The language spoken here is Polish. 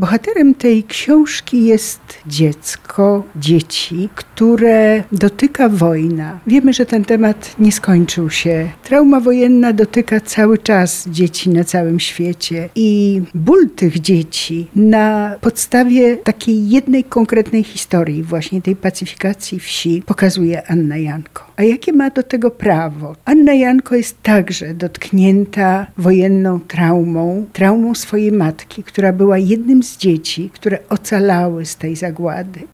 Bohaterem tej książki jest dzieci, które dotyka wojna. Wiemy, że ten temat nie skończył się. Trauma wojenna dotyka cały czas dzieci na całym świecie i ból tych dzieci na podstawie takiej jednej konkretnej historii, właśnie tej pacyfikacji wsi, pokazuje Anna Janko. A jakie ma do tego prawo? Anna Janko jest także dotknięta wojenną traumą swojej matki, która była jednym z dzieci, które ocalały z tej zagłady.